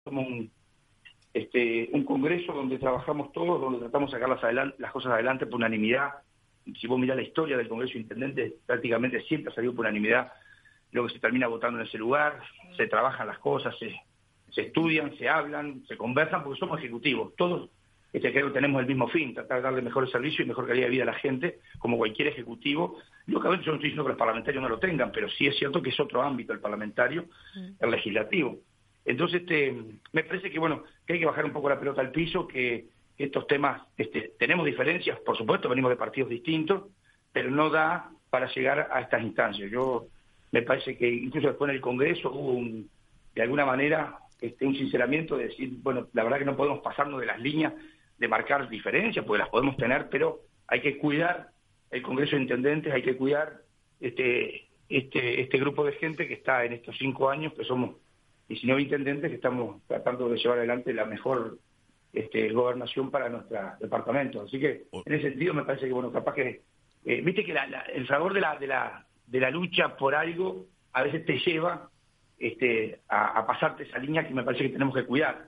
somos un congreso donde trabajamos todos, donde tratamos de sacar las cosas adelante por unanimidad. Si vos mirás la historia del Congreso de Intendentes, prácticamente siempre ha salido por unanimidad. Luego se termina votando en ese lugar, se trabajan las cosas, se estudian, se hablan, se conversan, porque somos ejecutivos. Todos creo que tenemos el mismo fin, tratar de darle mejor servicio y mejor calidad de vida a la gente, como cualquier ejecutivo. Lógicamente yo no estoy diciendo que los parlamentarios no lo tengan, pero sí es cierto que es otro ámbito el parlamentario, el legislativo. Entonces, me parece que hay que bajar un poco la pelota al piso, que estos temas, tenemos diferencias, por supuesto, venimos de partidos distintos, pero no da para llegar a estas instancias. Me parece que incluso después en el Congreso hubo de alguna manera un sinceramiento de decir, la verdad que no podemos pasarnos de las líneas de marcar diferencias, porque las podemos tener, pero hay que cuidar el Congreso de Intendentes, hay que cuidar este grupo de gente que está en estos 5 años, que somos 19 intendentes, que estamos tratando de llevar adelante la mejor gobernación para nuestro departamento. Así que en ese sentido me parece que, capaz que, viste que el fragor de la lucha por algo a veces te lleva a pasarte esa línea que me parece que tenemos que cuidar.